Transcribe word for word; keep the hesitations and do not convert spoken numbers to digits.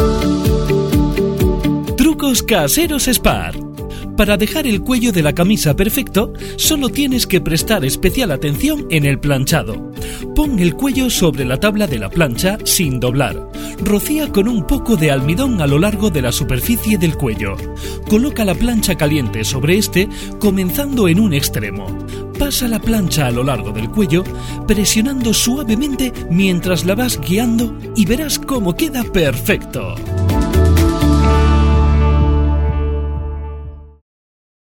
Trucos caseros Spar. Para dejar el cuello de la camisa perfecto, solo tienes que prestar especial atención en el planchado. Pon el cuello sobre la tabla de la plancha sin doblar. Rocía con un poco de almidón a lo largo de la superficie del cuello. Coloca la plancha caliente sobre este, comenzando en un extremo. Pasa la plancha a lo largo del cuello, presionando suavemente mientras la vas guiando y verás cómo queda perfecto.